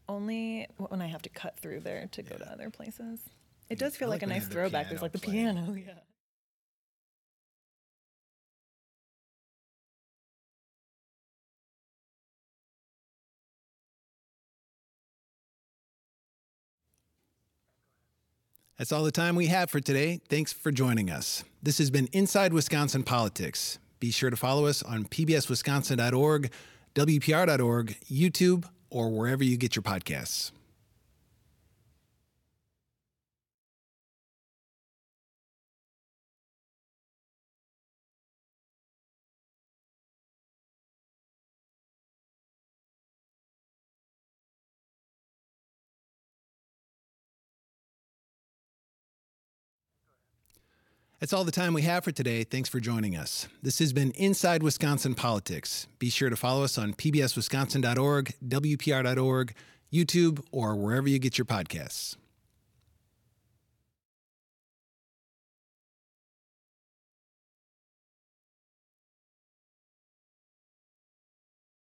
Only when I have to cut through there to go to other places. It does feel I like a when they nice have the throwback. There's piano like the playing. piano. Yeah. That's all the time we have for today. Thanks for joining us. This has been Inside Wisconsin Politics. Be sure to follow us on pbswisconsin.org, wpr.org, YouTube, or wherever you get your podcasts. That's all the time we have for today. Thanks for joining us. This has been Inside Wisconsin Politics. Be sure to follow us on pbswisconsin.org, wpr.org, YouTube, or wherever you get your podcasts.